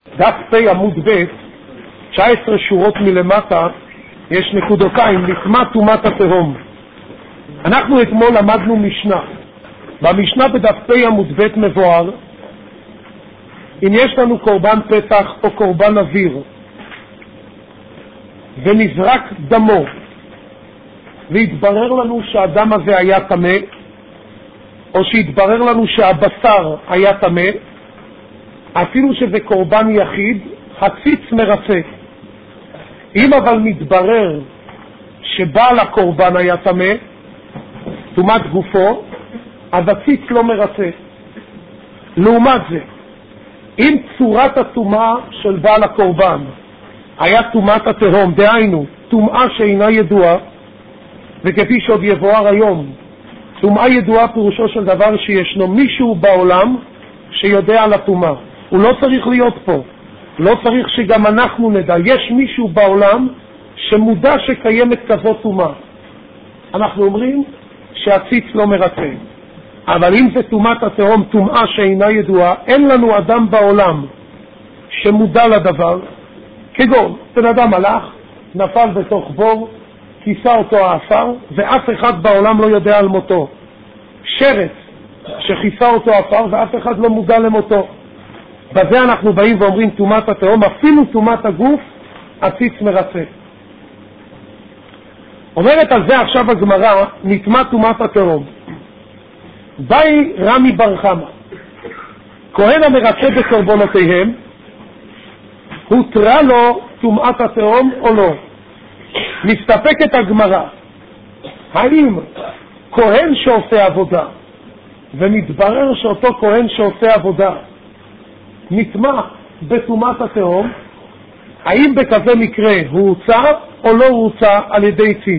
דף פי עמוד ב' 19 שורות מלמטה יש נקודותיים, נטמא טומאת התהום. אנחנו אתמול למדנו משנה. במשנה בדף פי עמוד ב' מבואר, אם יש לנו קורבן פסח או קורבן אוויר ונזרק דמו והתברר לנו שהדם הזה היה טמא, או שהתברר לנו שהבשר היה טמא, אפילו שזה קורבן יחיד, הציץ מרצה. אם אבל מתברר שבעל הקורבן היה טמא, טומאת גופו, אז הציץ לא מרצה. לעומת זה, אם צורת הטומאה של בעל הקורבן היה טומאת התהום, דהיינו, טומאה שאינה ידועה, וכפי שעוד יבואר היום, טומאה ידועה פירושו של דבר שישנו מישהו בעולם שיודע על הטומאה. הוא לא צריך להיות פה, לא צריך שגם אנחנו נדע. יש מישהו בעולם שמודע שקיימת כזאת טומאה. אנחנו אומרים שהציץ לא מרצה. אבל אם זה טומאת התהום, טומאה שאינה ידועה, אין לנו אדם בעולם שמודע לדבר. כגון, בן אדם הלך, נפל בתוך בור, כיסה אותו האפר, ואף אחד בעולם לא יודע על מותו. שרץ שכיסה אותו האפר ואף אחד לא מודע למותו. בזה אנחנו באים ואומרים טומאת התהום, אפילו טומאת הגוף, הציץ מרצה. אומרת על זה עכשיו הגמרא, נטמא טומאת התהום. באי רמי בר חמא, כהן המרצה בקורבנותיהם, הותרה לו טומאת התהום או לא? מסתפקת הגמרא, האם כהן שעושה עבודה ומתברר שאותו כהן שעושה עבודה נטמא בטומאת התהום, האם בכזה מקרה הוא הוצא או לא הוצא על ידי ציץ?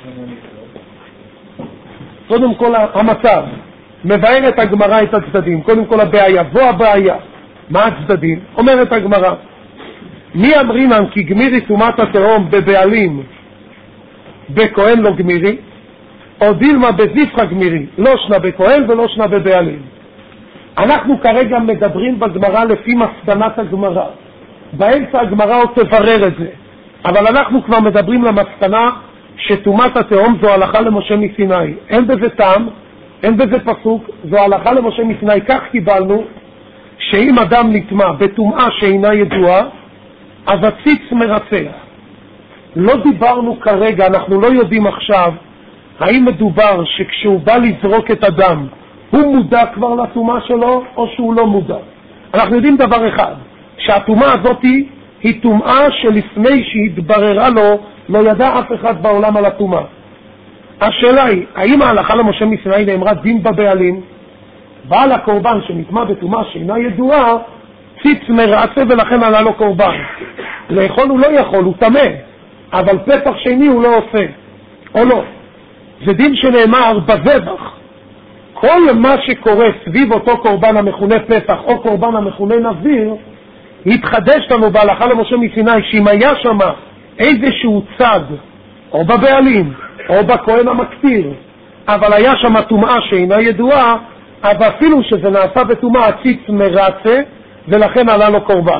קודם כל המצב, מבאר את הגמרא את הצדדים. קודם כל הבעיה, בוא הבעיה, מה הצדדים? אומרת הגמרא, מי אמרינן כי גמירי טומאת התהום בבעלים בכהן לא גמירי, או דילמה בזיפחה גמירי, לא שנה בכהן ולא שנה בבעלים. אנחנו כרגע מדברים בגמרא לפי מסקנת הגמרא. באמצע הגמרא עוד תברר את זה, אבל אנחנו כבר מדברים למסקנה שטומאת התהום זו הלכה למשה מסיני. אין בזה טעם, אין בזה פסוק, זו הלכה למשה מסיני. כך קיבלנו שאם אדם נטמא בטומאה שאינה ידועה, אז הציץ מרצה. לא דיברנו כרגע, אנחנו לא יודעים עכשיו האם מדובר שכשהוא בא לזרוק את הדם הוא מודע כבר לטומאה שלו או שהוא לא מודע. אנחנו יודעים דבר אחד, שהטומאה הזאת היא טומאה שלפני שהתבררה לו לא ידע אף אחד בעולם על הטומאה. השאלה היא, האם ההלכה למשה מסיני נאמרה דין בבעלים? בעל הקורבן שנטמא בטומאה שאינה ידועה, ציץ מרצה ולכן עלה לו קורבן. לאכול הוא לא יכול, הוא טמא, אבל פסח שני הוא לא עושה, או לא. זה דין שנאמר בזבח. כל מה שקורה סביב אותו קורבן המכונה פסח או קורבן המכונה נזיר, התחדש לנו בהלכה למשה מסיני שאם היה שם איזשהו צד, או בבעלים, או בכהן המקטיר, אבל היה שם טומאה שאינה ידועה, אז אפילו שזה נעשה בטומאה, הציץ מרצה, ולכן עלה לו קורבן.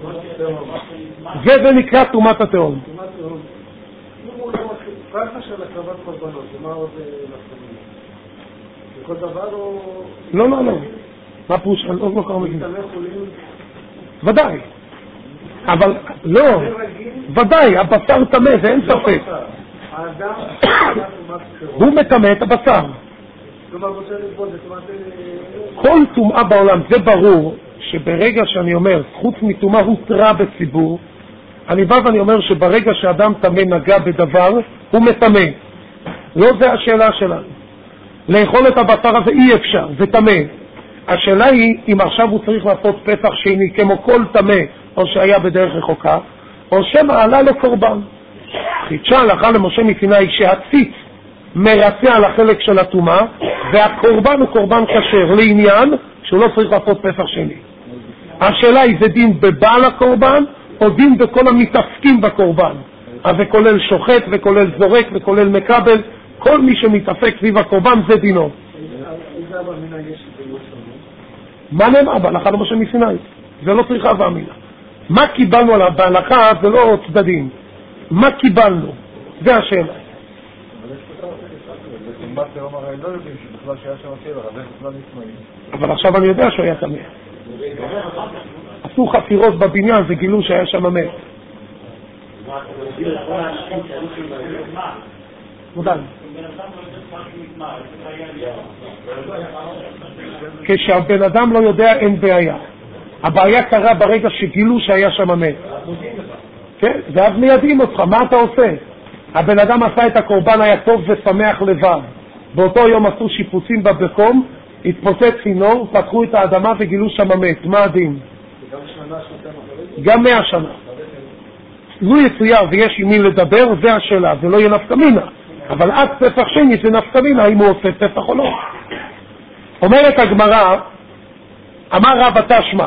זה נקרא טומאת התהום. פרחה של הקרבת קורבנות, ומה עוד לחתמים? בכל דבר או... לא. מה פרוש? אני עוד לא קרוב מבין. ודאי. אבל לא. ודאי, הבשר טמא, זה אין ספק. האדם... הוא מטמא את הבשר. כלומר, רוצה לבוא, זה כלומר... כל טומאה בעולם, זה ברור שברגע שאני אומר, חוץ מטומאה הותרה בציבור, אני בא ואני אומר שברגע שאדם טמא נגע בדבר, הוא מטמא. לא זה השאלה שלנו. לאכול את הבשר הזה אי אפשר, זה טמא. השאלה היא אם עכשיו הוא צריך לעשות פסח שני כמו כל טמא, או שהיה בדרך רחוקה, או שמא עלה לו קורבן. חידשה הלכה למשה מסיני שהציץ מרצה על החלק של הטומאה, והקורבן הוא קורבן כשר לעניין שהוא לא צריך לעשות פסח שני. השאלה היא זה דין בבעל הקורבן, או דין בכל המתעסקים בקורבן. אז זה כולל שוחט וכולל זורק וכולל מקבל, כל מי שמתעסק סביב הקורבן זה דינו. איזה אבא מינה יש את זה? מה נאמר בהלכה למשה מסיני? זה לא צריכה ואמינה. מה קיבלנו עליו בהלכה זה לא צדדים. מה קיבלנו? זה השאלה. אבל יש פתר, בתומת תהום הרי לא יודעים שבכלל שהיה שם קבר, אבל איך בכלל נשמעים. אבל עכשיו אני יודע שהוא היה טמא. עשו חפירות בבניין וגילו שהיה שם מת. מודל. כשהבן אדם לא יודע אין בעיה. הבעיה קרה ברגע שגילו שהיה שם מת. כן? ואז מיידעים אותך, מה אתה עושה? הבן אדם עשה את הקורבן, היה טוב ושמח לבד. באותו יום עשו שיפוצים בבקום, התפוצץ צינור, פתחו את האדמה וגילו שם מת. מה הדין? גם 100 שנה. לו יצויר ויש עם מי לדבר, זה השאלה, זה לא יהיה נפקא מינה. אבל עד פסח שני זה נפקא מינה, אם הוא עושה פסח או לא. אומרת הגמרא, אמר רב התשמע,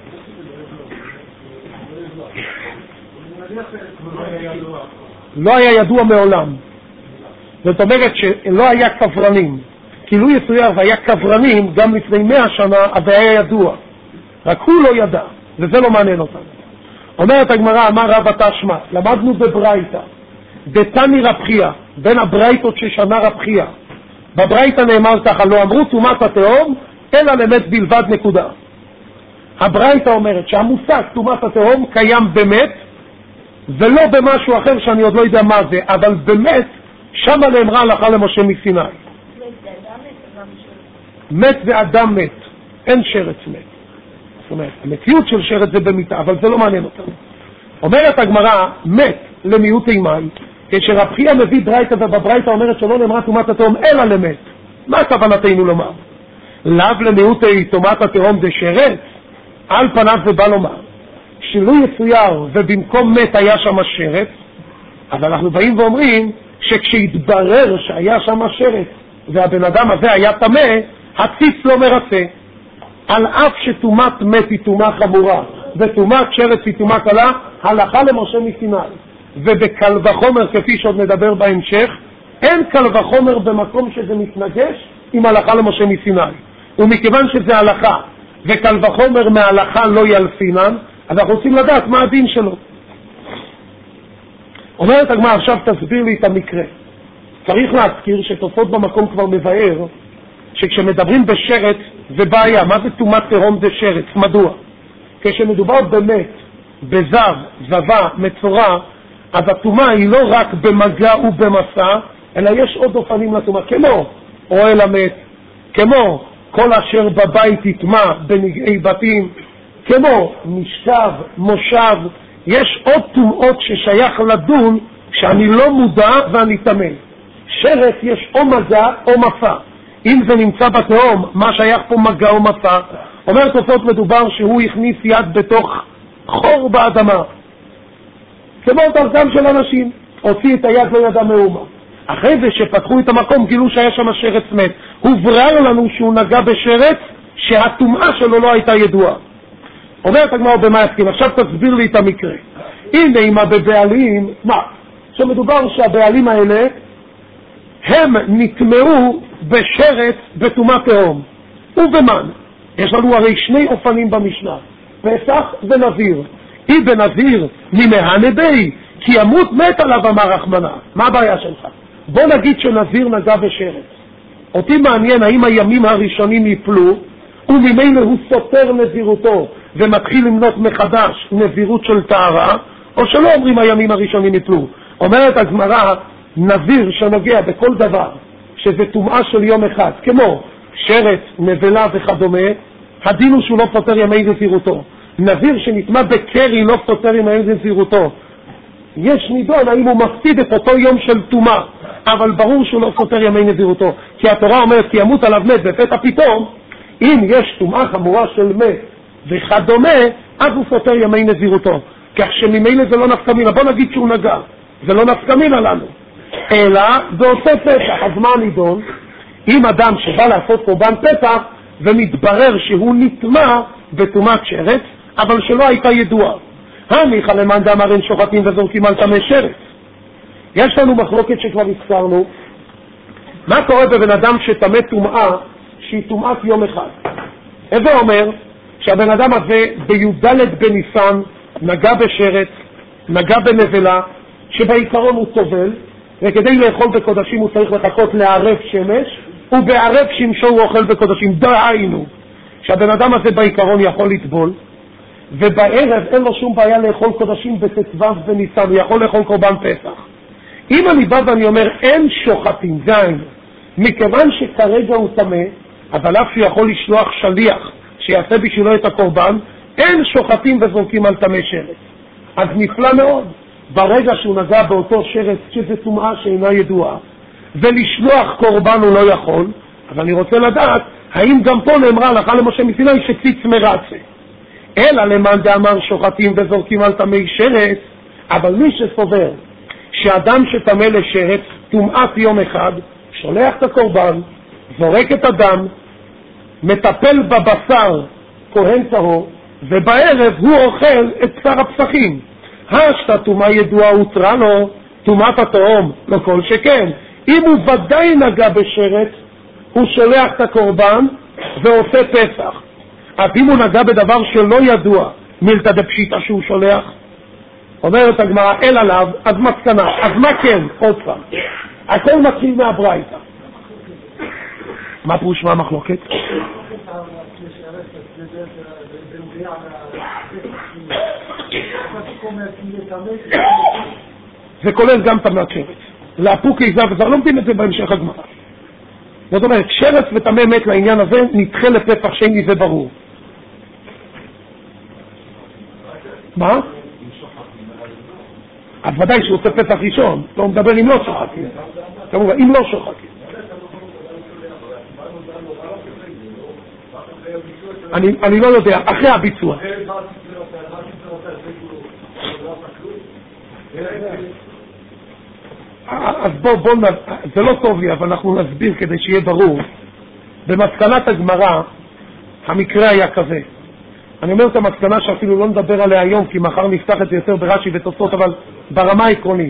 לא היה ידוע מעולם. זאת אומרת שלא היה קברנים. כי לו יצויר והיה קברנים גם לפני 100 שנה, אז היה ידוע. רק הוא לא ידע, וזה לא מעניין אותנו. אומרת הגמרא, אמר רב התשמע, למדנו בברייתא, דתני רב חייא, בין הברייתות ששנה רב חייא. בברייתא נאמר ככה, לא אמרו טומאת התהום, אלא למת בלבד נקודה. הברייתא אומרת שהמושג טומאת התהום קיים באמת, ולא במשהו אחר שאני עוד לא יודע מה זה, אבל באמת, שמה נאמרה הלכה למשה מסיני. מת ואדם מת, אין שרץ מת. זאת אומרת, המציאות של שרץ זה במיטה, אבל זה לא מעניין אותנו. אומרת הגמרא, מת למיעוטי מים, כשרב חייא מביא ברייתא ובברייתא אומרת שלא נאמרה טומאת התהום אלא למת. מה כוונתנו לומר? לאו למיעוטי טומאת התהום זה שרץ? על פניו זה בא לומר שלא יצויר ובמקום מת היה שם שרץ, אז אנחנו באים ואומרים שכשהתברר שהיה שם שרץ והבן אדם הזה היה טמא, הציץ לא מרצה. על אף שטומאת מת היא טומאה חמורה וטומאת שרץ היא טומאה קלה, הלכה למשה מסיני. ובקל וחומר, כפי שעוד נדבר בהמשך, אין קל וחומר במקום שזה מתנגש עם הלכה למשה מסיני. ומכיוון שזה הלכה וקל וחומר מההלכה לא ילפינן, אז אנחנו רוצים לדעת מה הדין שלו. אומרת הגמרא, עכשיו תסביר לי את המקרה. צריך להזכיר שתופעות במקום כבר מבאר שכשמדברים בשרץ זה בעיה. מה זה טומאת תהום זה שרץ? מדוע? כשמדובר באמת בזב, זבה, מצורע, אז הטומאה היא לא רק במגע ובמסע, אלא יש עוד אופנים לטומאה, כמו אוהל המת, כמו כל אשר בבית יטמא בנגעי בתים, כמו משכב, מושב. יש עוד טומאות ששייך לדון שאני לא מודע ואני טמא. שרץ יש או מגע או מסע. אם זה נמצא בתהום, מה שייך פה מגע או מסע? אומר תוספות מדובר שהוא הכניס יד בתוך חור באדמה, כמו דרכם של אנשים, הוציא את היד לא ידע מאומה. אחרי זה שפתחו את המקום גילו שהיה שם שרץ מת. הוברר לנו שהוא נגע בשרץ שהטומאה שלו לא הייתה ידועה. אומרת הגמרא במה יסכים. עכשיו תסביר לי את המקרה. הנה אם הבעלים, מה? שמדובר שהבעלים האלה הם נטמעו בשרץ בטומאת תהום. ובמן, יש לנו הרי שני אופנים במשנה, פסח ונזיר. היא בנזיר ממהנה בי, כי ימות מת עליו אמר רחמנה. מה הבעיה שלך? בוא נגיד שנזיר נגע בשרץ. אותי מעניין האם הימים הראשונים יפלו, וממילא הוא סותר נזירותו ומתחיל למנות מחדש נזירות של טהרה, או שלא אומרים הימים הראשונים יפלו. אומרת הגמרא, נזיר שנוגע בכל דבר שזה טומאה של יום אחד, כמו שרץ, נבלה וכדומה, הדין הוא שהוא לא סותר ימי נזירותו. נזיר שנטמא בקרי לא סותר ימי נזירותו. יש נידון האם הוא מפסיד את אותו יום של טומאה, אבל ברור שהוא לא סותר ימי נזירותו, כי התורה אומרת כי ימות עליו מת בפתע פתאום. אם יש טומאה חמורה של מת וכדומה, אז הוא סותר ימי נזירותו, כך שממילא זה לא נפקא מינה. בוא נגיד שהוא נגע, זה לא נפקא מינה לנו, אלא זה עושה פתח. אז מה הנידון? אם אדם שבא לעשות קורבן פתח ומתברר שהוא נטמא בטומאת שרץ אבל שלא הייתה ידועה, הניחא למאן דאמר אין שוחטים וזורקים על טמא שרץ. יש לנו מחלוקת שכבר הזכרנו, מה קורה בבן אדם שטמא טומאה שהיא טומאת יום אחד? איזה אומר שהבן אדם הזה בי"ד בניסן נגע בשרץ, נגע בנבלה, שבעיקרון הוא טובל, וכדי לאכול בקודשים הוא צריך לחכות לערב שמש, ובערב שמשו הוא אוכל בקודשים. דהיינו, שהבן אדם הזה בעיקרון יכול לטבול, ובערב אין לו שום בעיה לאכול קודשים בט"ו בניסן, הוא יכול לאכול קורבן פסח. אם אני בא ואני אומר אין שוחטים, דהיינו, מכיוון שכרגע הוא טמא, אבל אף שהוא יכול לשלוח שליח שיעשה בשבילו את הקורבן, אין שוחטים וזורקים על טמא שרץ. אז נפלא מאוד, ברגע שהוא נגע באותו שרץ שזה טומאה שאינה ידועה, ולשלוח קורבן הוא לא יכול, אבל אני רוצה לדעת, האם גם פה נאמרה הלכה למשה מסיני שציץ מרצה. אלא למען דאמר שוחטים וזורקים על טמא שרץ, אבל מי שסובר שאדם שטמא לשרץ, טומאת יום אחד, שולח את הקורבן, זורק את הדם, מטפל בבשר כהן טהור, ובערב הוא אוכל את בשר הפסחים. השתה טומאה ידועה הותרה לו, טומאת התהום לא כל שכן. אם הוא ודאי נגע בשרץ, הוא שולח את הקורבן ועושה פסח. אז אם הוא נגע בדבר שלא ידוע, מילתא דפשיטא שהוא שולח, אומרת הגמרא אל עליו, אז מסקנה, אז מה כן? עוד פעם, הכל מתחיל מהברייתא. מה פירוש מה המחלוקת? זה כולל גם טמאת שרץ. לאפוקי זב וזר, לא מבין את זה בהמשך הגמרא. זאת אומרת, שרץ וטמא מת לעניין הזה נדחה לפסח שני, זה ברור. מה? אז ודאי שהוא עושה פסח ראשון, לא מדבר אם לא שוחטים. כמובן, אם לא שוחטים. אני לא יודע, אחרי הביצוע. אז בוא, זה לא טוב לי, אבל אנחנו נסביר כדי שיהיה ברור. במסקנת הגמרא, המקרה היה כזה. אני אומר את המסקנה שאפילו לא נדבר עליה היום, כי מחר נפתח את זה יותר ברש"י ותוספות, אבל ברמה העקרונית.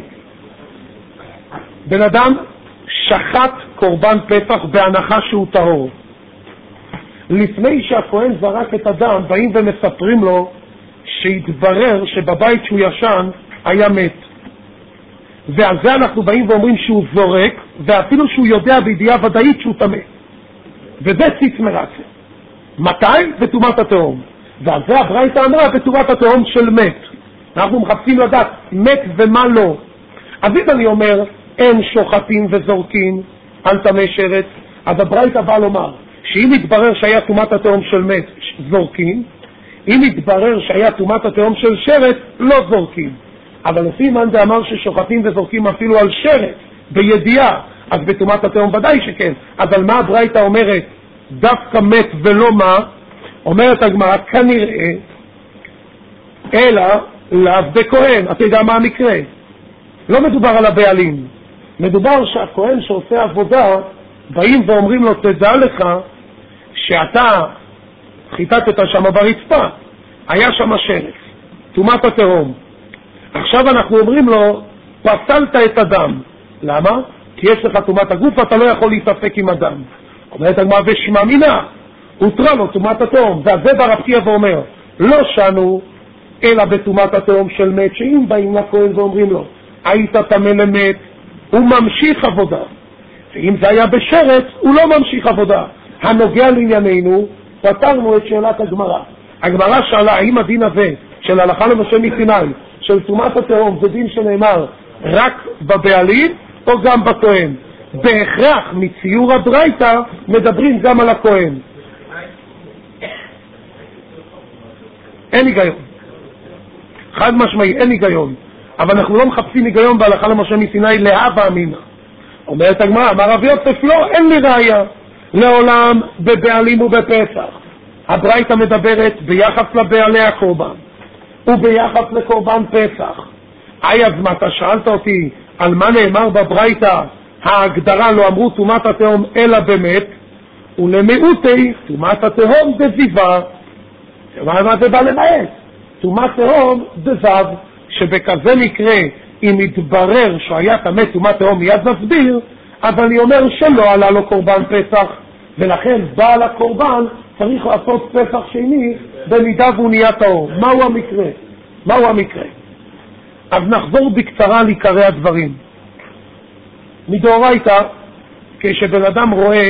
בן אדם שחט קורבן פסח בהנחה שהוא טהור. לפני שהכהן זרק את הדם, באים ומספרים לו שהתברר שבבית שהוא ישן היה מת. ועל זה אנחנו באים ואומרים שהוא זורק, ואפילו שהוא יודע בידיעה ודאית שהוא טמא. וזה ציץ מרצה. מתי? בטומאת התהום. ועל זה הברייתא אמרה בטומאת התהום של מת. אנחנו מחפשים לדעת מת ומה לא. אז אם אני אומר אין שוחטים וזורקים על טמא שרץ, אז הברייתא בא לומר שאם יתברר שהיה טומאת התהום של מת, זורקים. אם יתברר שהיה טומאת התהום של שרץ, לא זורקים. אבל לפי מאן דאמר ששוחטים וזורקים אפילו על שרץ בידיעה, אז בטומאת התהום ודאי שכן. אבל מה הברייתא אומרת? דווקא מת ולא מה? אומרת הגמרא כנראה, אלא לעבדי כהן. אתה יודע מה המקרה? לא מדובר על הבעלים, מדובר שהכהן שעושה עבודה, באים ואומרים לו תדע לך שאתה חיטטת שם ברצפה, היה שם שרץ, טומאת התהום. עכשיו אנחנו אומרים לו פסלת את הדם. למה? כי יש לך טומאת הגוף ואתה לא יכול להתעסק עם הדם. אומרת הגמרא ושמע מינה, הותרה לו טומאת התהום. וזה ברב חייא ואומר לא שנו אלא בטומאת התהום של מת, שאם באים לכהן ואומרים לו היית טמא למת, הוא ממשיך עבודה. ואם זה היה בשרץ הוא לא ממשיך עבודה. הנוגע לענייננו, פתרנו את שאלת הגמרא. הגמרא שאלה האם הדין הזה של הלכה למשה מסיני של טומאת התהום זה דין שנאמר רק בבעלים או גם בכהן? בהכרח מציור הברייתא מדברים גם על הכהן. אין היגיון, חד משמעי אין היגיון. אבל אנחנו לא מחפשים היגיון בהלכה למשה מסיני להווה אמינא. אומרת הגמרא אמר רב יוסף לא, אין לי ראיה לעולם בבעלים ובפסח. הברייתא מדברת ביחס לבעלי הקורבן וביחס לקורבן פסח. אז מה אתה שאלת אותי על מה נאמר בברייתא ההגדרה לא אמרו טומאת התהום אלא באמת, ולמיעוטי טומאת התהום דזיבה. מה זה בא למעט? טומאת תהום דזב, שבכזה מקרה אם יתברר שהיה טמא טומאת תהום מיד נסביר, אבל אני אומר שלא עלה לו קורבן פסח, ולכן בעל הקורבן צריך לעשות פסח שני במידה והוא נהיה טהור. מהו המקרה? מהו המקרה? אז נחזור בקצרה לעיקרי הדברים. מדאורייתא, כשבן אדם רואה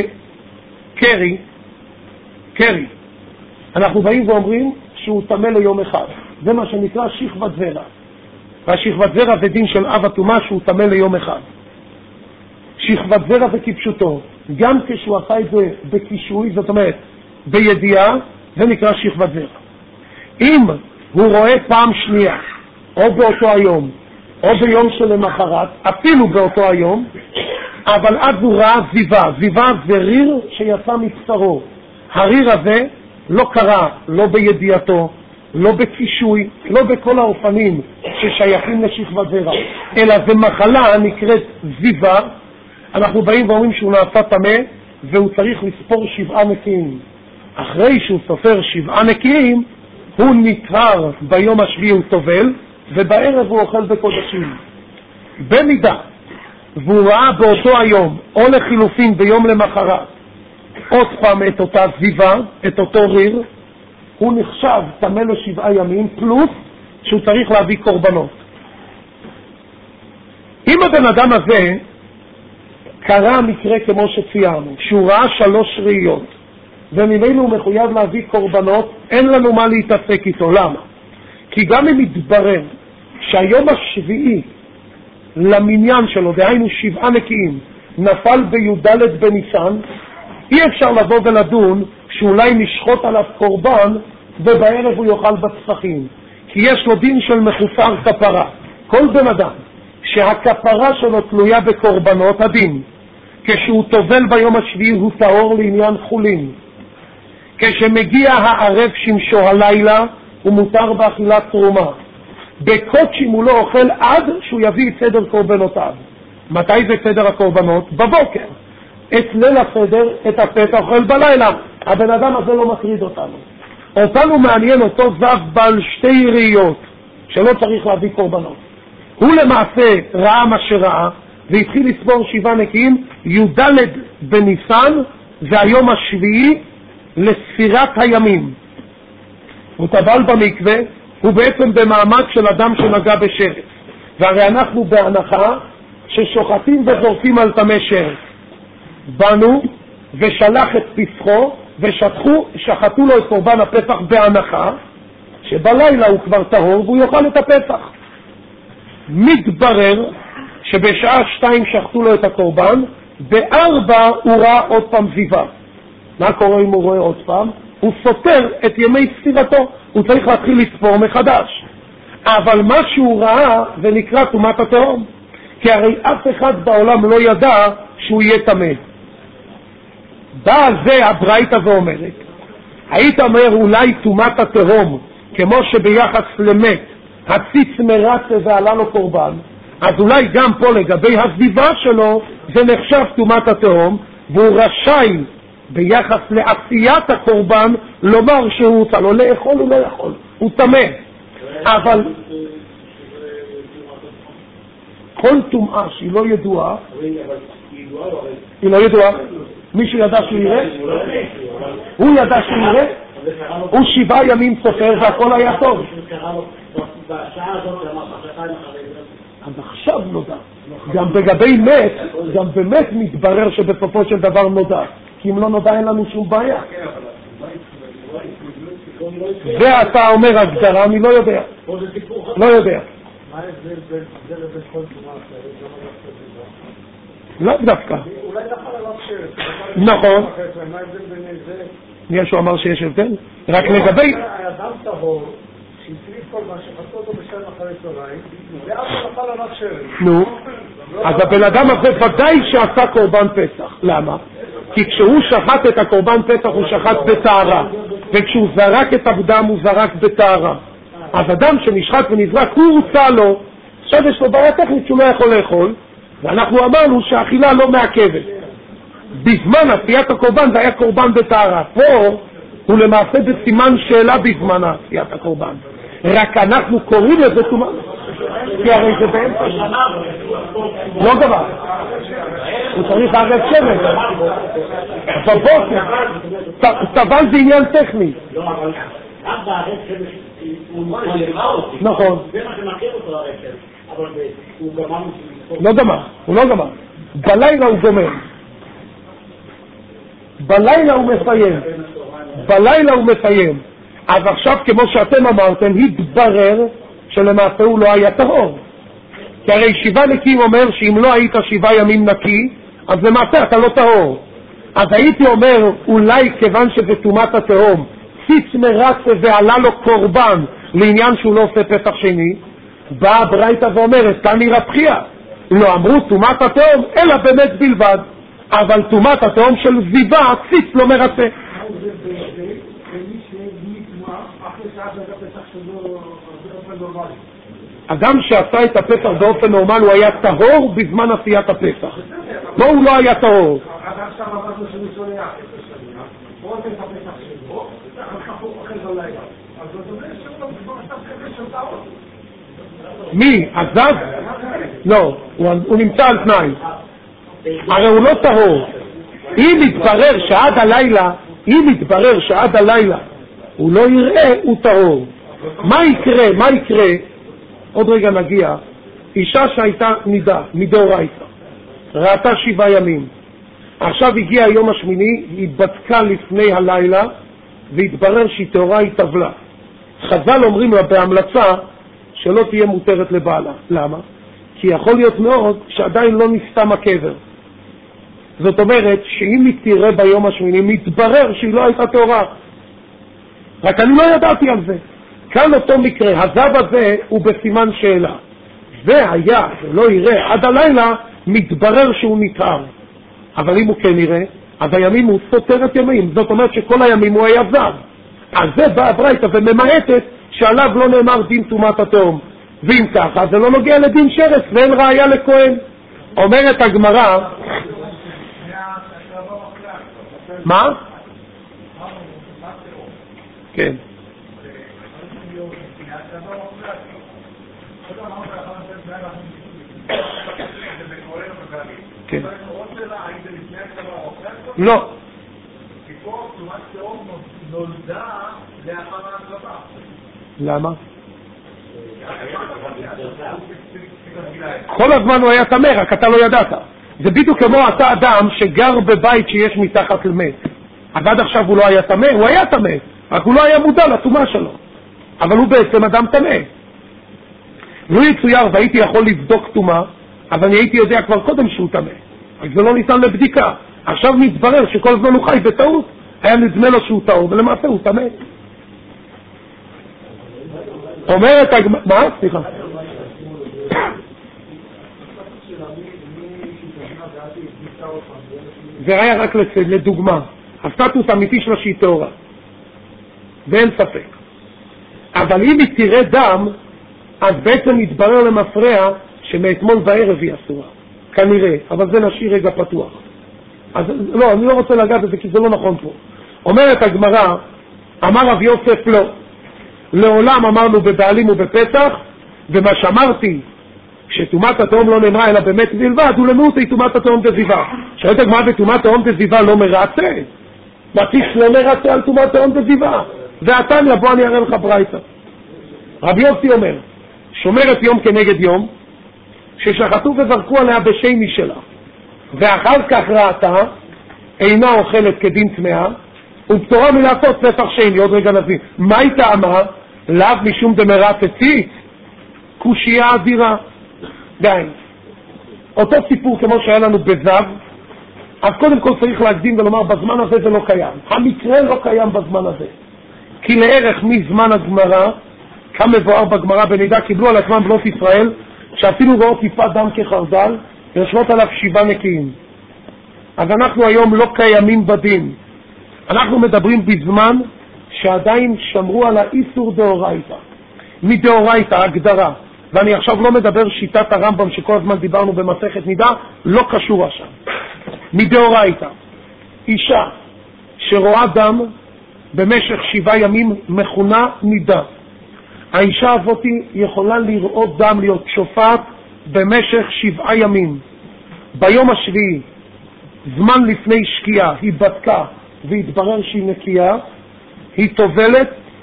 קרי, אנחנו באים ואומרים שהוא טמא ליום אחד. זה מה שנקרא שכבת זרע. והשכבת זרע זה דין של אב הטומאה שהוא טמא ליום אחד. שכבת זרע זה כפשוטו. גם כשהוא עשה את זה בקישוי, זאת אומרת בידיעה, זה נקרא שכבת זרע. אם הוא רואה פעם שנייה, או באותו היום, או ביום שלמחרת, אפילו באותו היום, אבל אז הוא ראה זיווה זה ריר שיצא מבשרו. הריר הזה לא קרה, לא בידיעתו, לא בקישוי, לא בכל האופנים ששייכים לשכבת זרע, אלא זה מחלה הנקראת זיווה. אנחנו באים ואומרים שהוא נעשה טמא, והוא צריך לספור 7 נקיים. אחרי שהוא סופר 7 נקיים, הוא נטהר ביום השביעי, הוא טובל, ובערב הוא אוכל בקודשים. במידה והוא ראה באותו היום, או לחילופין ביום למחרת, עוד פעם את אותה זיווה, את אותו ריר, הוא נחשב טמא ל7 ימים, פלוס שהוא צריך להביא קורבנות. אם הבן אדם הזה קרה מקרה כמו שציירנו, שהוא ראה 3 ראיות, וממילא הוא מחויב להביא קורבנות, אין לנו מה להתעסק איתו. למה? כי גם אם יתברר שהיום השביעי למניין שלו, דהיינו 7 נקיים, נפל בי"ד בניסן, אי אפשר לבוא ולדון שאולי נשחוט עליו קורבן ובערב הוא יאכל בצפחים, כי יש לו דין של מחוסר כפרה. כל בן אדם שהכפרה שלו תלויה בקורבנות, הדין כשהוא טובל ביום השביעי הוא טהור לעניין חולין. כשמגיע הערב שמשו הלילה הוא מותר באכילת תרומה. בקודשים הוא לא אוכל עד שהוא יביא את סדר קורבנותיו. מתי זה סדר הקורבנות? בבוקר. את ליל הסדר, את הפתח אוכל בלילה. הבן אדם הזה לא מטריד אותנו מעניין אותו זב בעל 2 ראיות שלא צריך להביא קורבנות. הוא למעשה ראה מה שראה והתחיל לספור 7 נקיים. י"ד בניסן זה היום השביעי לספירת הימים. הוא טבל במקווה, הוא בעצם במעמד של אדם שנגע בשרץ, והרי אנחנו בהנחה ששוחטים וזורקים על טמא שרץ. באנו ושלח את פסחו ושחטו לו את קורבן הפסח בהנחה שבלילה הוא כבר טהור והוא יאכל את הפסח. מתברר שבשעה 2 שחטו לו את הקורבן, ב4 הוא ראה עוד פעם זיווה. מה קורה אם הוא רואה עוד פעם? הוא סותר את ימי ספירתו, הוא צריך להתחיל לספור מחדש. אבל מה שהוא ראה זה נקרא טומאת התהום, כי הרי אף אחד בעולם לא ידע שהוא יהיה טמא. באה על זה הברייתא ואומרת, היית אומר אולי טומאת התהום, כמו שביחס למת הציץ מרצה ועלה לו קורבן, אז אולי גם פה לגבי הסביבה שלו זה נחשב טומאת התהום, והוא רשאי ביחס לעשיית הקורבן לומר שהוא רוצה לו לאכול, הוא לא יכול, הוא טמא. אבל כל טומאה שהיא לא ידועה, היא לא ידועה, מישהו ידע שהוא יראה? הוא ידע שהוא יראה? הוא 7 ימים סופר והכל היה טוב. אז עכשיו נודע. גם בגבי מת, גם באמת מתברר שבסופו של דבר נודע, כי אם לא נודע אין לנו שום בעיה. ואתה אומר הגדרה, אני לא יודע. לא יודע. מה ההבדל בין כל תרומה אחרת? לא דווקא. אולי נפל עליו שרץ. נכון. מה ההבדל בין זה? מישהו אמר שיש הבדל? רק לגבי... האדם טהור, שהצליף כל מה שחצו אותו בשם אחרי צהריים, ואז נפל עליו שרץ. נו, אז הבן אדם הזה ודאי שעשה קורבן פסח. למה? כי כשהוא שחט את הקורבן פסח הוא שחט בטהרה, וכשהוא זרק את הדם הוא זרק בטהרה. אז אדם שנשחט ונזרק הוא הוצא לו, עכשיו יש לו בעיה טכנית שהוא לא יכול לאכול, ואנחנו אמרנו שהאכילה לא מעכבת. בזמן עשיית הקורבן זה היה קורבן בטהרה, פה הוא למעשה בסימן שאלה בזמן עשיית הקורבן, רק אנחנו קוראים לזה טומאה, כי הרי זה באמצע לא דבר, הוא צריך ערב שמן בבוקר, טבל זה עניין טכני. עד הרצל הוא נראה אותי. נכון. זה מה שמכיר אותו הרצל. אבל הוא גמר לא גמר, הוא לא גמר. בלילה הוא גומר. בלילה הוא מסיים. בלילה הוא מסיים. אז עכשיו, כמו שאתם אמרתם, התברר שלמעשה הוא לא היה טהור. כי הרי 7 נקיים אומר שאם לא היית 7 ימים נקי, אז למעשה אתה לא טהור. אז הייתי אומר, אולי כיוון שזה טומאת התהום, ציץ מרצה ועלה לו קורבן לעניין שהוא לא עושה פסח שני, באה ברייתא ואומרת, כאן היא רתחיה. לא אמרו טומאת התהום, אלא באמת בלבד. אבל טומאת התהום של זיווה, ציץ לא מרצה. אדם שעשה את הפסח באופן נורמל הוא היה טהור בזמן עשיית הפסח. לא, הוא לא היה טהור. מי? עזב? לא, הוא נמצא על תנאי. הרי הוא לא טהור. אם יתברר שעד הלילה הוא לא יראה, הוא טהור. מה יקרה? עוד רגע נגיע. אישה שהייתה נידה, מדאורייתא, ראתה 7 ימים. עכשיו הגיע היום השמיני, היא בדקה לפני הלילה, והתברר שהיא טהורה, היא טבלה. חז"ל אומרים לה בהמלצה שלא תהיה מותרת לבעלה. למה? כי יכול להיות מאוד שעדיין לא נסתם הקבר. זאת אומרת שאם היא תראה ביום השמיני, מתברר שהיא לא הייתה טהורה. רק אני לא ידעתי על זה. כאן אותו מקרה, הזב הזה הוא בסימן שאלה. והיה ולא יראה עד הלילה, מתברר שהוא נטהר. אבל אם הוא כן יראה, אז הימים הוא סותר את ימים. זאת אומרת שכל הימים הוא היה זב. אז זה באה ברייתא וממעטת שעליו לא נאמר דין טומאת התהום. ואם ככה, זה לא נוגע לדין שרץ ואין ראיה לכהן. אומרת הגמרא, מה? כן. כן. לא. למה? כל הזמן הוא היה תמה, רק אתה לא ידעת. זה בדיוק כמו אתה אדם שגר בבית שיש מתחת למת. אז עד עכשיו הוא לא היה תמה, הוא היה תמה, רק הוא לא היה מודע לתומה שלו. אבל הוא בעצם אדם תמה. לא יצויר והייתי יכול לבדוק תומה, אבל אני הייתי יודע כבר קודם שהוא תמה. רק זה לא ניתן לבדיקה. עכשיו מתברר שכל הזמן הוא חי בטעות, היה נדמה לו שהוא טהור, ולמעשה הוא תמה. אומרת הגמרא, מה? סליחה. זה היה רק לדוגמה. הסטטוס האמיתי שלה שהיא טהורה. ואין ספק. אבל אם היא תראה דם, אז בעצם יתברר למפרע שמאתמול בערב היא אסורה. כנראה, אבל זה נשאיר רגע פתוח. אז לא, אני לא רוצה לגעת את זה כי זה לא נכון פה. אומרת הגמרא, אמר רב יוסף לא. לעולם אמרנו בבעלים ובפסח, ומה שאמרתי, שטומאת התהום לא נאמרה אלא באמת בלבד, הוא למעוט היא טומאת התהום דזיבה. שואלת הגמרא בטומאת התהום דזיבה לא מרצה? מטיס לא מרצה על טומאת התהום דזיבה. ועתניא, בוא אני אראה לך ברייתא. רבי יוסי אומר, שומרת יום כנגד יום, ששחטו וזרקו עליה בשני שלה, ואחר כך ראתה, אינה אוכלת כדין טמאה, ופטורה מלעשות פסח שני. עוד רגע נבין. מה היא טעמה? לאו משום דמרת הציץ? קושייה אדירה. די. אותו סיפור כמו שהיה לנו בזב, אז קודם כל צריך להקדים ולומר, בזמן הזה זה לא קיים. המקרה לא קיים בזמן הזה. כי לערך מזמן הגמרא, כמבואר בגמרא בנידה, קיבלו על עצמם בנות ישראל, שאפילו ראו טיפת דם כחרדל, ויושבות עליו 7 נקיים. אז אנחנו היום לא קיימים בדין. אנחנו מדברים בזמן שעדיין שמרו על האיסור דאורייתא. מדאורייתא, הגדרה. ואני עכשיו לא מדבר שיטת הרמב"ם שכל הזמן דיברנו במסכת נידה, לא קשור עכשיו. מדאורייתא, אישה שרואה דם במשך 7 ימים מכונה נידה. האישה הזאת יכולה לראות דם, להיות שופעת במשך 7 ימים. ביום השביעי, זמן לפני שקיעה, היא בדקה והתברר שהיא נקייה, היא טובלת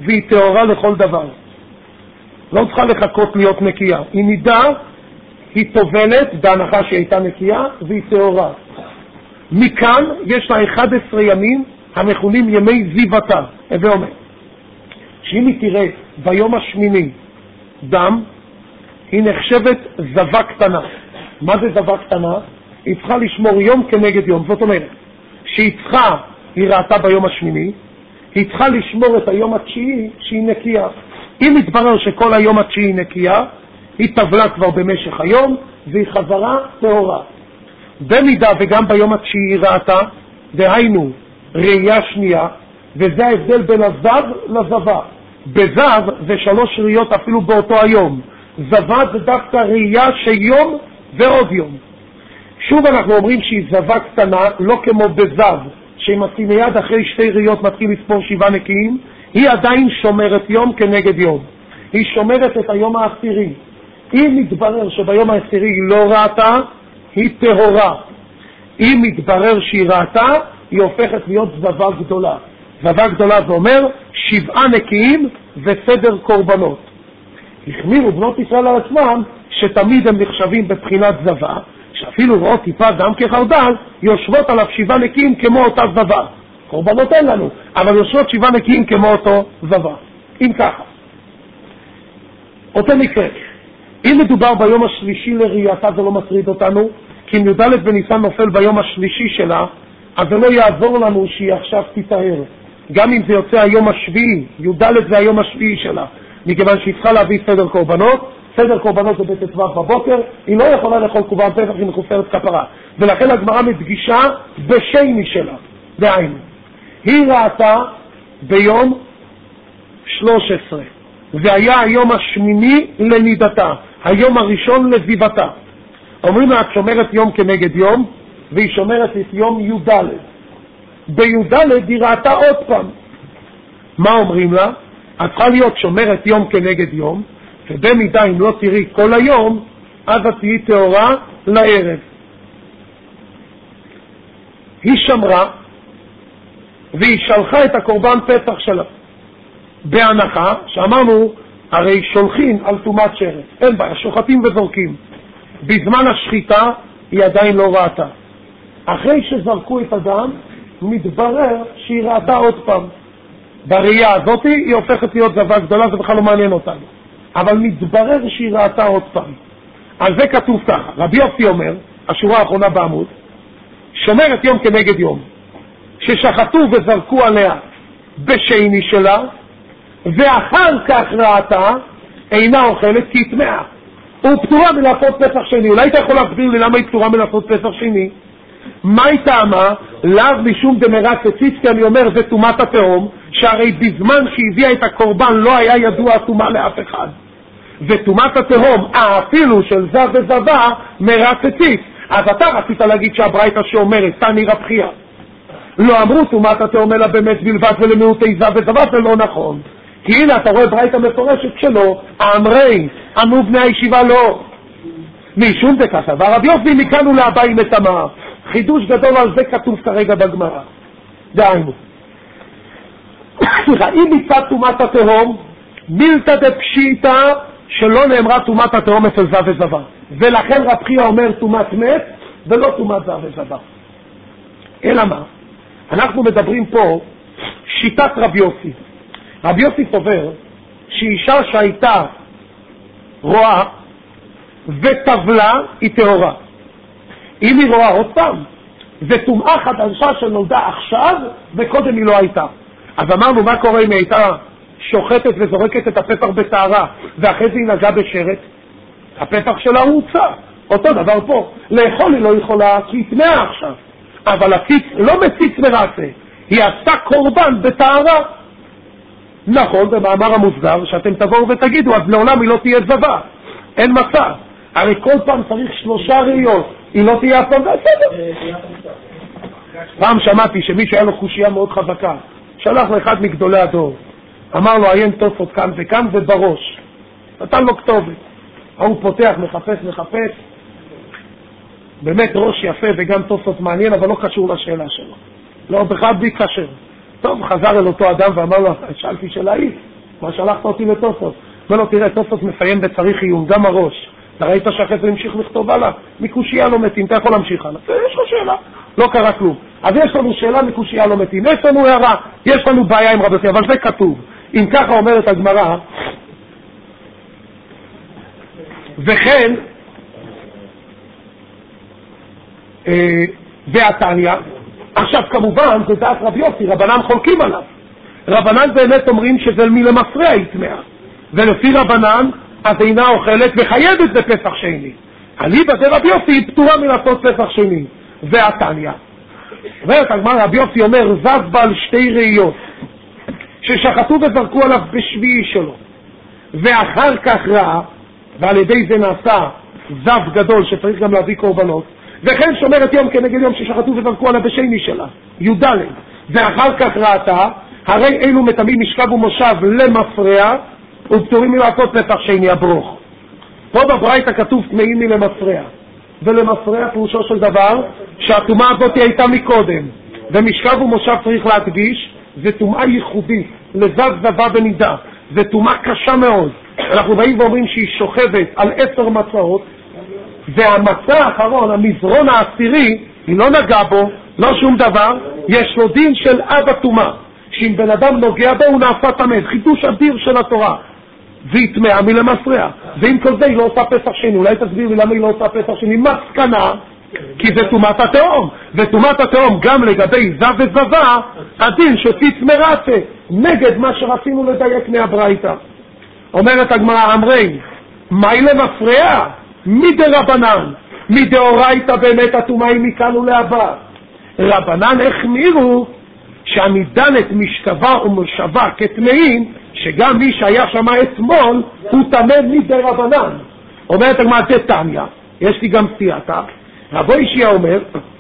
והיא טהורה לכל דבר. לא צריכה לחכות להיות נקייה. היא נידה, היא טובלת בהנחה שהיא הייתה נקייה, והיא טהורה. מכאן יש לה 11 ימים המכונים ימי זיוותה. הווה אומר, שאם היא תראה ביום השמיני דם, היא נחשבת זווה קטנה. מה זה זווה קטנה? היא צריכה לשמור יום כנגד יום. זאת אומרת, היא ראתה ביום השמיני, היא צריכה לשמור את היום התשיעי שהיא נקייה. אם יתברר שכל היום התשיעי נקייה, היא טבלה כבר במשך היום, והיא חזרה טהורה. במידה וגם ביום התשיעי היא ראתה, דהיינו ראייה שנייה, וזה ההבדל בין הזב לזבה. בזב זה 3 ראיות אפילו באותו היום. זבה זה דווקא ראייה של יום ועוד יום. שוב אנחנו אומרים שהיא זבה קטנה, לא כמו בזב, שהיא מתחיל מיד אחרי 2 ראיות מתחיל לספור 7 נקיים, היא עדיין שומרת יום כנגד יום. היא שומרת את היום העשירי. אם מתברר שביום העשירי היא לא ראתה, היא טהורה. אם מתברר שהיא ראתה, היא הופכת להיות זבה גדולה. זבה גדולה זה אומר 7 נקיים וסדר קורבנות. החמירו בנות ישראל על עצמם שתמיד הם נחשבים בבחינת זבה, שאפילו רואות טיפה דם כחרדל, יושבות עליו 7 נקיים כמו אותה זבה. קורבנות אין לנו, אבל יושבות 7 נקיים כמו אותו זבה. אם ככה, אותו מקרה, אם מדובר ביום השלישי לראייתה זה לא מטריד אותנו, כי אם י"ד בניסן נופל ביום השלישי שלה, אז זה לא יעזור לנו שהיא עכשיו תיטהר. גם אם זה יוצא היום השביעי, י"ד זה היום השביעי שלה, מכיוון שהיא צריכה להביא סדר קורבנות. סדר קורבנות זה בט"ו בבוקר, היא לא יכולה לאכול קורבן פסח עם מחופרת כפרה, ולכן הגמרא מדגישה בשני שלה. דהיינו, היא ראתה ביום 13, זה היה היום השמיני לנידתה, היום הראשון לזיבתה. אומרים לה, את שומרת יום כנגד יום, והיא שומרת את יום י"ד. בי"ד היא ראתה עוד פעם. מה אומרים לה? את צריכה להיות שומרת יום כנגד יום, ובמידה אם לא תראי כל היום, אז את תהיי טהורה לערב. היא שמרה, והיא שלחה את הקורבן פסח שלה. בהנחה, שאמרנו, הרי שולחים על טומאת שרץ. אין בעיה, שוחטים וזורקים. בזמן השחיטה היא עדיין לא ראתה. אחרי שזרקו את הדם, מתברר שהיא ראתה עוד פעם. בראייה הזאת היא הופכת להיות זבה גדולה, זה בכלל לא מעניין אותנו. אבל מתברר שהיא ראתה עוד פעם. על זה כתוב ככה, רבי יוסי אומר, השורה האחרונה בעמוד, שומרת יום כנגד יום, ששחטו וזרקו עליה בשני שלה, ואחר כך ראתה, אינה אוכלת כי היא טמאה. הוא פטורה מלעשות פסח שני. אולי אתה יכול להסביר לי למה היא פטורה מלעשות פסח שני? מה היא טעמה? לאו משום דמרת הציץ, כי אני אומר זה טומאת התהום, שהרי בזמן שהביאה את הקורבן לא היה ידוע טומאה לאף אחד. וטומאת התהום, אפילו של זב וזבה, מרת הציץ. אז אתה רצית להגיד שהברייתא שאומרת, תני רבחיה. לא אמרו טומאת התהום אלא באמת בלבד ולמיעוטי זב וזבה, זה לא נכון. כי הנה אתה רואה ברייתא מפורשת שלו, אמרי, אמרו בני הישיבה לא. משום זה ככה, והרבי יוסי מכאן ולהבאים את המער. חידוש גדול על זה כתוב כרגע בגמרא. דהיינו. סליחה, אם מצד טומאת התהום, מילתא דפשיטא שלא נאמרה טומאת התהום אצל זב וזבה. ולכן רב חייא אומר טומאת מת ולא טומאת זב וזבה. אלא מה? אנחנו מדברים פה שיטת רבי יוסי. רבי יוסי סובר שאישה שהייתה רואה וטבלה היא טהורה. אם היא רואה עוד פעם, זה טומאה חדשה שנולדה עכשיו וקודם היא לא הייתה. אז אמרנו, מה קורה אם היא הייתה שוחטת וזורקת את הפסח בטהרה ואחרי זה היא נגעה בשרת? הפסח שלה הוצא. אותו דבר פה, לאכול היא לא יכולה כי היא טמאה עכשיו, אבל הציץ לא מציץ מרצה, היא עשתה קורבן בטהרה. נכון, במאמר המוסגר שאתם תבואו ותגידו, אז לעולם היא לא תהיה זבה, אין מצב. הרי כל פעם צריך 3 ראיות, היא לא תהיה הפעם, בסדר. פעם שמעתי שמישהו היה לו חושייה מאוד חזקה, שלח לאחד מגדולי הדור, אמר לו עיין תוספות כאן וכאן ובראש, נתן לו כתובת. הוא פותח, מחפש, באמת ראש יפה וגם תוספות מעניין, אבל לא קשור לשאלה שלו, לא בכלל בלי קשר. טוב, חזר אל אותו אדם ואמר לו, שאלתי שאלה היא, מה שלחת אותי לתוספות? אומר לו, תראה, תוספות מסיים בצריך עיון, גם הראש. אתה ראית שאחרי זה המשיך לכתוב הלאה? מקושייה לא מתים, אתה יכול להמשיך הלאה. יש לו שאלה, לא קרה כלום. אז יש לנו שאלה מקושייה לא מתים, יש לנו הערה, יש לנו בעיה עם רבתי, אבל זה כתוב. אם ככה אומרת הגמרא, וכן, והתניא, עכשיו כמובן זה דעת רבי יוסי, רבנן חולקים עליו. רבנן באמת אומרים שזה מלמפרע היא טמאה, ולפי רבנן אז אינה אוכלת וחייבת בפסח שני. אליבא דרבי יוסי היא פטורה מלעשות פסח שני. והתניא, אומרת הגמרא, רבי יוסי אומר, זב בעל שתי ראיות ששחטו וזרקו עליו בשביעי שלו, ואחר כך ראה, ועל ידי זה נעשה זב גדול שצריך גם להביא קורבנות, וכן שומרת יום כנגד יום ששחטו וזרקו עליו בשני שלה, י"ד, ואחר כך ראתה, הרי אלו מטמאים משכב ומושב למפרע ופטורים מלעשות פסח שני הברוך. פה בברייתא כתוב טמאים מלמפרע, ולמפרע פירושו של דבר שהטומאה הזאת הייתה מקודם, ומשכב ומושב צריך להדגיש, זה טומאה ייחודית לזב זבה בנידה, זה טומאה קשה מאוד. אנחנו באים ואומרים שהיא שוכבת על 10 מצות, והמצה האחרון, המזרון העשירי, היא לא נגע בו, לא שום דבר, יש לו דין של אב הטומאה, שאם בן אדם נוגע בו הוא נעשה טמא, חידוש אדיר של התורה, והיא טמאה מלמפרע. ועם כל זה היא לא עושה פסח שני. אולי תסביר לי למה היא לא עושה פסח שני? מסקנה, כי זה טומאת התהום, וטומאת התהום גם לגבי זב וזבה, הדין שפיץ מרצה, נגד מה שרצינו לדייק מהברייתא. אומרת הגמרא, אמרי, מהי למפרע? מדרבנן, מדאורייתא באמת הטומאה היא מכאן ולהבא. רבנן החמירו שהנידנת משכבה ומושבה כטמאים, שגם מי שהיה שם אתמול הוא טמא מדרבנן. אומרת הגמרא, תניא, יש לי גם סייעתא, רבו ישעיה אומר,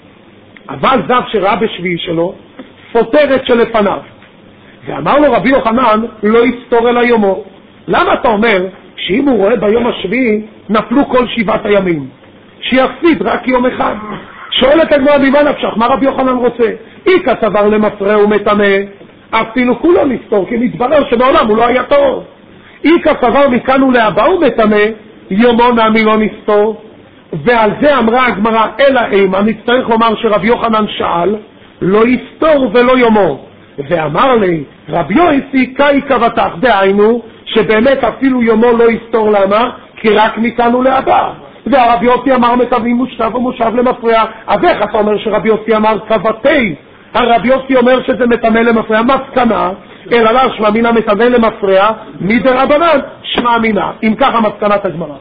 אבל זב שראה בשביעי שלו סותרת שלפניו, ואמר לו רבי יוחנן לא יסתור אלא יומו. למה אתה אומר שאם הוא רואה ביום השביעי נפלו כל 7 הימים, שיפסיד רק יום אחד? שואלת הגמרא, ממה נפשך? מה רבי יוחנן רוצה? איכא סבר למפרע ומטמא, אפילו כולו נסתור, כי מתברר שבעולם הוא לא היה טהור. איכא סבר מכאן ולהבא ומטמא, יומו נמי לא נסתור. ועל זה אמרה הגמרא, אלא אימה, נצטרך לומר שרבי יוחנן שאל, לא יסתור ולא יומו. ואמר לי, רבי יוסי קאי כבטח, דהיינו, שבאמת אפילו יומו לא יסתור. למה? כי רק מכאן ולהבא. והרבי יוסי אמר מטמאים מושכב ומושב למפרע. אז איך אתה אומר שרבי יוסי אמר כבתי? הרבי יוסי אומר שזה מטמא למפרע, מסקנה, אלא לא שמע מינה מטמא למפרע, מדרבנן שמע מינה. אם ככה מסקנת הגמרא.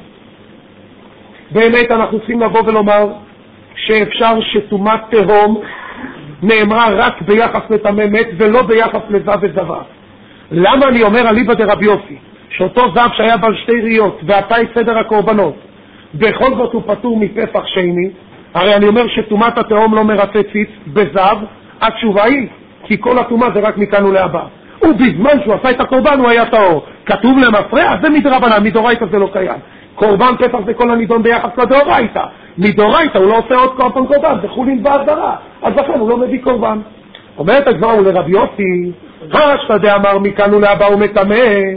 באמת אנחנו צריכים לבוא ולומר שאפשר שטומאת תהום נאמרה רק ביחס לטמא מת ולא ביחס לזב וזבה. למה אני אומר אליבא דרבי יוסי שאותו זב שהיה בעל 2 ראיות ועתה את סדר הקורבנות בכל זאת הוא פטור מפסח שני? הרי אני אומר שטומאת התהום לא מרצה ציץ בזב. התשובה היא כי כל הטומאה זה רק מכאן ולהבא, ובזמן שהוא עשה את הקורבן הוא היה טהור. כתוב למפרע, זה מדרבנן, מדאורייתא זה לא קיים. קורבן פסח זה כל הנידון ביחס לדאורייתא, מדאורייתא הוא לא עושה עוד קורבן, זה חולין בהגדרה, אז לכן הוא לא מביא קורבן. אומרת הגמרא לרבי יוסי, השתדע אמר מכאן ולהבא ומטמא,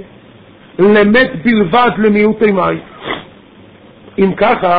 למת בלבד למיעוטי מים. אם ככה,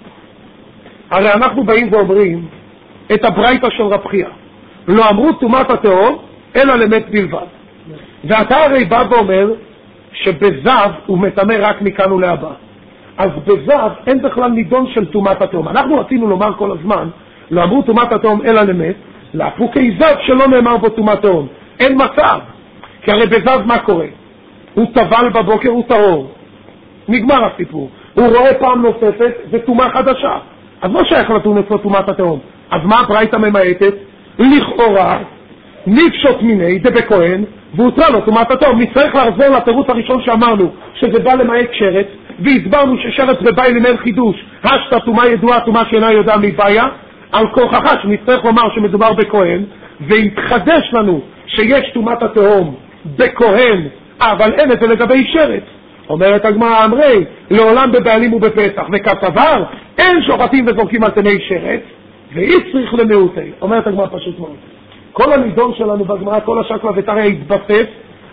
הרי אנחנו באים ואומרים את הברייתא של רב חייא, לא אמרו טומאת התהום אלא למת בלבד, ואתה הרי בא ואומר שבזב הוא מטמא רק מכאן ולהבא. אז בזב אין בכלל נידון של טומאת התהום. אנחנו רצינו לומר כל הזמן לא אמרו טומאת התהום אלא למת, לאפוקי זב שלא נאמר בו טומאת תהום. אין מצב, כי הרי בזב מה קורה? הוא טבל בבוקר, הוא טהור, נגמר הסיפור. הוא רואה פעם נוספת וטומאה חדשה, אז לא שייך לדון אצלו טומאת התהום. אז מה הברייתא ממעטת? לכאורה נפשוט מיני דבכהן והותרה לו טומאת התהום. נצטרך לחזור לתירוץ הראשון שאמרנו שזה בא למעט שרץ, והסברנו ששרץ בבית לימד חידוש, השתא טומאה ידועה, טומאה שאינה יודעה מבעיה, על כוחך שנצטרך לומר שמדובר בכהן, והתחדש לנו שיש טומאת התהום בכהן אבל אין את זה לגבי שרץ. אומרת הגמרא, אמרי לעולם בבעלים ובפסח, וכסבר אין שוחטים וזורקים על תני שרץ ואי צריך למיעוטי. אומרת הגמרא פשוט מאוד, כל הנידון שלנו בגמרא, כל השקלא וטריא התבסס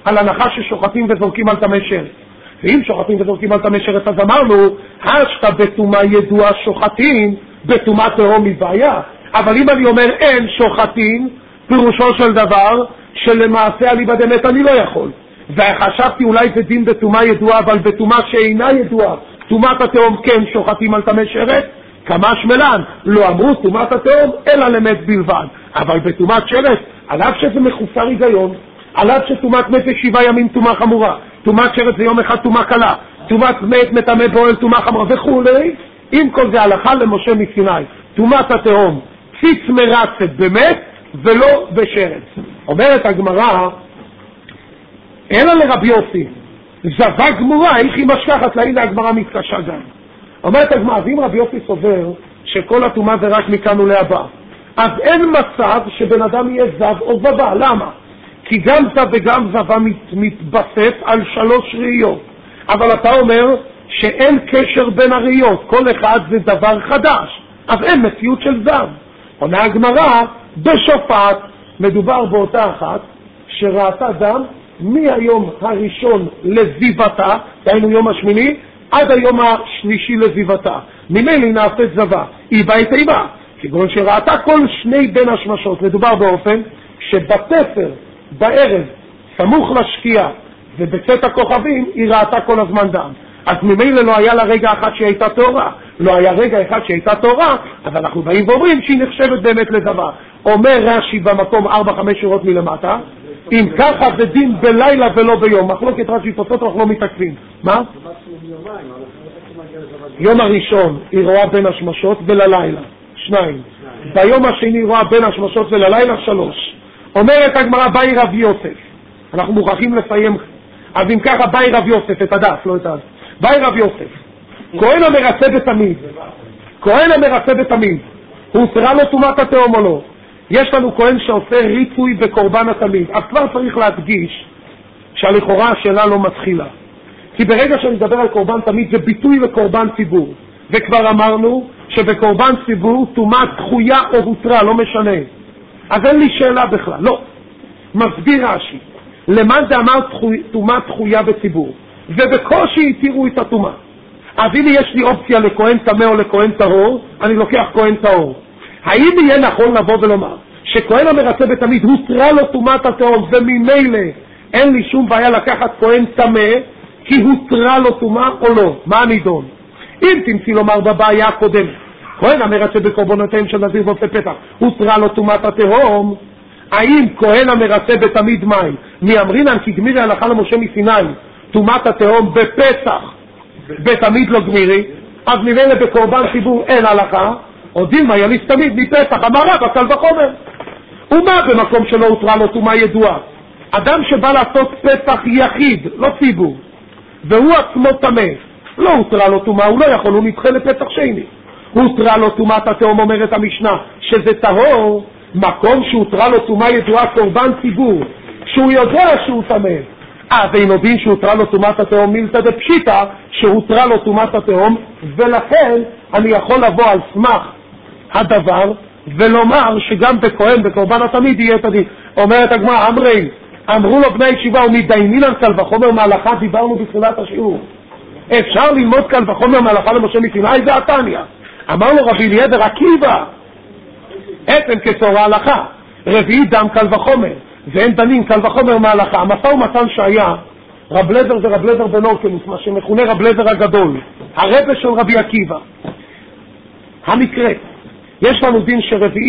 על הנחה ששוחטים וזורקים על תמי שרת. ואם שוחטים וזורקים על תמי שרת, אז אמרנו, השתה בטומאה ידועה שוחטים, בטומאה תהום מבעיה. אבל אם אני אומר אין שוחטים, פירושו של דבר, שלמעשה אליבא דמת אני לא יכול. וחשבתי אולי זה דין בטומאה ידועה, אבל בטומאה שאינה ידועה, טומאת התהום כן שוחטים על תמי שרת, כמה שמלן, לא אמרו טומאת התהום, אלא למת בלבד. אבל בטומאת שרת, על אף שזה מחוסר היגיון, על אף שטומאת מת זה 7 ימים טומאה חמורה, טומאת שרת זה יום אחד טומאה קלה, טומאת מת מטמא באוהל טומאה חמורה וכו'. עם כל זה הלכה למשה מסיני, טומאת התהום ציץ מרצת במת ולא בשרת. אומרת הגמרא, אלא לרבי יוסי, זבה גמורה, איך היא משכחת, להינה הגמרא מתקשה גם. אומרת הגמרא, אם רבי יוסי סובר שכל הטומאה זה רק מכאן ולהבא, אז אין מצב שבן אדם יהיה זב או זבה. למה? כי גם זב וגם זבה מתבסס על 3 ראיות. אבל אתה אומר שאין קשר בין הראיות, כל אחד זה דבר חדש, אז אין מציאות של זב. עונה הגמרא, בשופט מדובר באותה אחת שראתה דם מהיום הראשון לזיבתה, דהיינו יום השמיני, עד היום השלישי לזיבתה. ממילא היא נעשית זבה, היא באה אימה, כגון שראתה כל 2 בין השמשות. מדובר באופן שבתפר בערב, סמוך לשקיעה ובצאת הכוכבים, היא ראתה כל הזמן דם. אז ממילא לא היה לה רגע אחד שהיא הייתה תורה, לא היה רגע אחד שהיא הייתה תורה, אז אנחנו באים ואומרים שהיא נחשבת באמת לזבה. אומר רש"י במקום 4-5 שורות מלמטה, אם ככה זה דין בלילה ולא ביום. מחלוקת רש"י תוספות, אנחנו לא מתעכבים. מה? יום הראשון היא רואה בין השמשות וללילה 2, ביום השני היא רואה בין השמשות וללילה 3. אומרת הגמרא, באי רב יוסף, אנחנו מוכרחים לסיים. אז אם ככה, באי רב יוסף, את הדף, לא את הדף. באי רב יוסף, כהן המרצה בתמיד, כהן המרצה בתמיד, הוסרה לו טומאת התהום או לא? יש לנו כהן שעושה ריצוי בקורבן התמיד. אז כבר צריך להדגיש שהלכאורה השאלה לא מתחילה, כי ברגע שאני מדבר על קורבן תמיד זה ביטוי לקורבן ציבור, וכבר אמרנו שבקורבן ציבור טומאת דחויה או הותרה, לא משנה. אז אין לי שאלה בכלל. לא, מסביר רש"י, למען זה אמר טומאת דחויה בציבור, ובקושי התירו את הטומאה. אז אם יש לי אופציה לכהן טמא או לכהן טהור, אני לוקח כהן טהור. האם יהיה נכון לבוא ולומר שכהן המרצה בתמיד הותרה לו טומאת התהום, וממילא אין לי שום בעיה לקחת כהן טמא כי הותרה לו טומאה או לא? מה הנידון? אם תמצי לומר בבעיה הקודמת, כהן המרצה בקורבנותיהם של נזיר ועושה פתח, הותרה לו טומאת התהום, האם כהן המרצה בתמיד מים מאמרינן כי גמירי הלכה למשה מסיני טומאת התהום בפסח בתמיד לא גמירי, אז ממילא בקורבן ציבור אין הלכה, או דילמה יליס תמיד מפסח, אמר רבא קל וחומר. ומה במקום שלא הותרה לו טומאה ידועה? אדם שבא לעשות פסח יחיד, לא ציבור, והוא עצמו טמא, לא הותרה לו טומאה, הוא לא יכול, הוא נדחה לפסח שני. הותרה לו טומאת התהום, אומרת המשנה, שזה טהור, מקום שהותרה לו טומאה ידועה קורבן ציבור, שהוא יודע שהוא טמא. אז אינו דין שהותרה לו טומאת התהום מילתא דפשיטא, שהותרה לו טומאת התהום, ולכן אני יכול לבוא על סמך הדבר ולומר שגם בכהן בקורבן התמיד יהיה את הדין. אומרת הגמרא, אמרו לו בני ישיבה ומתדיינינן קל וחומר מהלכה, דיברנו בתחילת השיעור. אפשר ללמוד קל וחומר מהלכה למשה מסיני? זה התניא. אמר לו רבי אליעזר עקיבא, עצם כצורה הלכה, רביעי דם קל וחומר, ואין דנים קל וחומר מהלכה. המשא ומתן שהיה, רב לזר זה רב לזר בן אורקנוס, מה שמכונה רב לזר הגדול, הרבא של רבי עקיבא. המקרה, יש לנו דין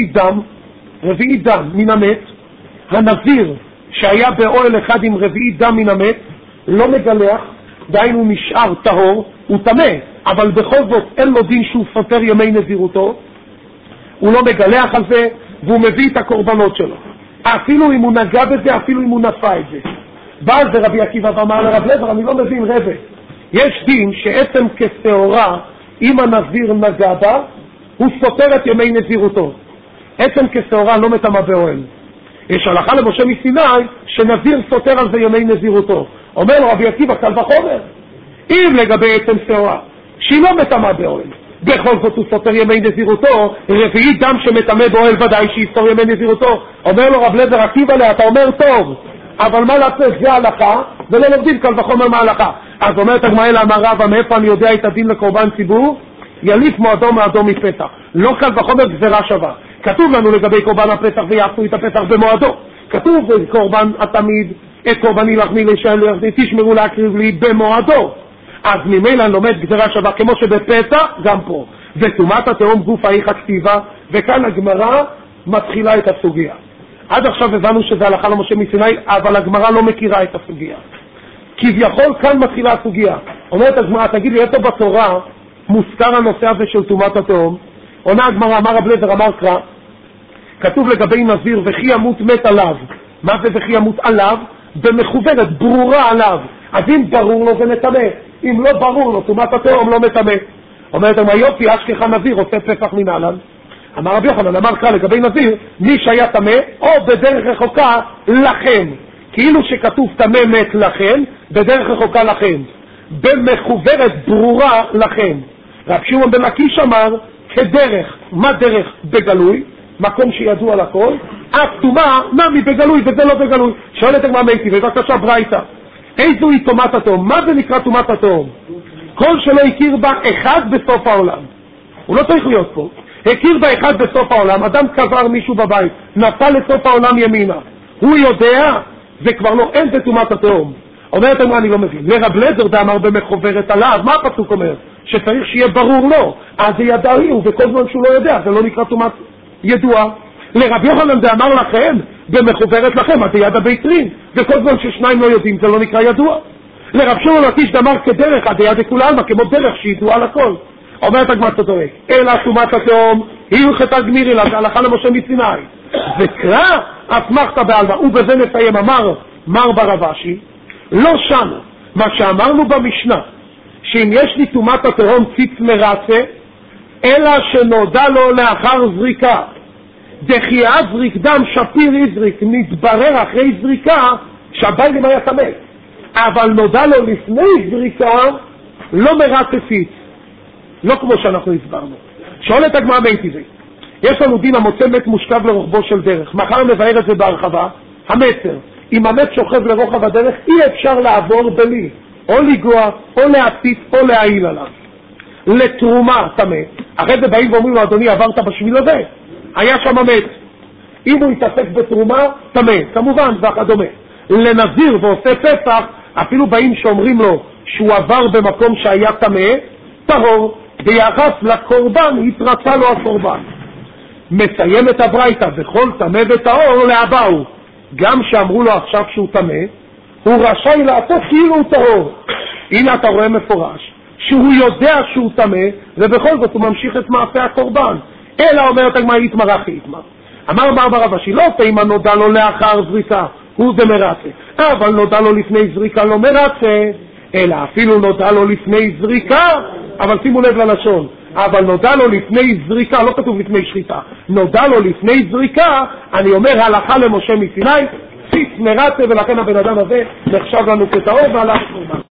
רביעי דם מן המת, הנזיר שהיה באוהל אחד עם רביעי דם מן המת, לא מגלח, דהיינו נשאר טהור, הוא טמא, אבל בכל זאת אין לו דין שהוא סותר ימי נזירותו, הוא לא מגלח על זה, והוא מביא את הקורבנות שלו. אפילו אם הוא נגע בזה, אפילו אם הוא נפע את זה. בא זה רבי עקיבא ואמר לרב לזר, אני לא מבין רבא, יש דין שעצם כשעורה, אם הנזיר נגע בה, הוא סותר את ימי נזירותו. עצם כשעורה לא מטמא באוהל. יש הלכה למשה מסיני שנזיר סותר על זה ימי נזירותו. אומר לו רבי עקיבא קל וחומר, אם לגבי עצם שעורה שהיא לא מטמא באוהל, בכל זאת הוא סותר ימי נזירותו, רביעי דם שמטמא באוהל ודאי שיסתור ימי נזירותו. אומר לו רב לזר עקיבא לה, אתה אומר טוב, אבל מה לעשות, זה הלכה, ולא לומדים קל וחומר מההלכה. אז אומרת הגמרא אמר רבא, מאיפה אני יודע את הדין לקורבן ציבור? יליף מועדו מעדו מפתח. לא קל וחומר גזרה שווה. כתוב לנו לגבי קורבן הפתח ויעשו את הפתח במועדו. כתוב קורבן התמיד, את קורבני לחמי לשאל תשמרו להקריב לי במועדו. אז ממילא לומד גזרה שווה כמו שבפתח, גם פה. וטומאת התהום גוף האיך הכתיבה, וכאן הגמרא מתחילה את הסוגיה. עד עכשיו הבנו שזה הלכה למשה מסיני, אבל הגמרא לא מכירה את הסוגיה. כביכול כאן מתחילה הסוגיה. אומרת הגמרא, תגיד לי, איפה בתורה מוזכר הנושא הזה של טומאת התהום? עונה הגמרא, אמר רב לזר, אמר קרא, כתוב לגבי נזיר, וכי ימות מת עליו. מה זה וכי ימות עליו? במחוברת, ברורה עליו. אז אם ברור לו זה מטמא, אם לא ברור לו, טומאת התהום לא מטמא. אומרת הגמרא, יופי, אשכח נזיר עושה פסח מנהלן. אמר רבי יוחנן, אמר קרא לגבי נזיר, מי שהיה טמא או בדרך רחוקה לכם, כאילו שכתוב טמא מת לכם, בדרך רחוקה לכם, במחוברת ברורה לכם. רב שמעון בן לקיש אמר, כדרך, מה דרך? בגלוי, מקום שידוע לכל, אף טומאה נמי בגלוי וזה לא בגלוי. שואלת הגמרא מייטי, בבקשה ברייתא, איזו היא טומאת התהום? מה זה נקרא טומאת התהום? כל שלא הכיר בה אחד בסוף העולם. הוא לא צריך להיות פה. הכיר בה אחד בסוף העולם, אדם קבר מישהו בבית, נפל לסוף העולם ימינה. הוא יודע, זה כבר לא, אין זה טומאת התהום. אומרת אמרה, אני לא מבין. לרב לזר דאמר במחוברת עליו, מה הפסוק אומר? שצריך שיהיה ברור לו. אז זה ידעי הוא, וכל זמן שהוא לא יודע, זה לא נקרא טומאת ידוע. לרב יוחנן דאמר לכם, במחוברת לכם, אז זה יד הביתרין. וכל זמן ששניים לא יודעים, זה לא נקרא ידוע. לרב שמעון בן לקיש דאמר כדרך, אז זה יד לכולם, כמו דרך שידוע לכל. אומרת הגמרא צודק, אלא טומאת התהום היא הלכתה גמירי לה, הלכה למשה מסיני. וקרא אסמכתא בעלמא, ובזה נסיים, אמר מר ברבשי, לא שנו, מה שאמרנו במשנה, שאם יש לי טומאת התהום ציץ מרצה, אלא שנודע לו לאחר זריקה, דחייה זריק דם שפיר יזריק, נתברר אחרי זריקה שהביילים היה טמא, אבל נודע לו לפני זריקה, לא מרצה ציץ. לא כמו שאנחנו הסברנו. שואלת הגמרא מייטי זה. יש לנו דין המוצא מת מושכב לרוחבו של דרך. מחר מבאר את זה בהרחבה. המסר. אם המת שוכב לרוחב הדרך, אי אפשר לעבור בלי. או לגוע, או להציץ, או להעיל עליו. לתרומה טמא. אחרי זה באים ואומרים לו, אדוני, עברת בשביל הזה. היה שם מת. אם הוא יתעסק בתרומה, טמא. כמובן, וכדומה. לנזיר ועושה פסח, אפילו באים שאומרים לו שהוא עבר במקום שהיה טמא, טהור. ביחס לקורבן התרצה לו הקורבן. מסיים את הברייתא, וכל טמא וטהור להבאו. גם שאמרו לו עכשיו שהוא טמא, הוא רשאי לעשות כאילו הוא טהור. הנה אתה רואה מפורש שהוא יודע שהוא טמא, ובכל זאת הוא ממשיך את מעשה הקורבן. אלא אומרת הגמרא יתמרח יתמר. אמר מר ברבשי, לא תימא נודע לו לאחר זריקה, הוא זה מרצה. אבל נודע לו לפני זריקה לא מרצה, אלא אפילו נודע לו לפני זריקה, אבל שימו לב ללשון, אבל נודע לו לפני זריקה, לא כתוב לפני שחיטה, נודע לו לפני זריקה, אני אומר הלכה למשה מסיני, ציץ מרצה, ולכן הבן אדם הזה נחשב לנו כטהור והלך קורבן.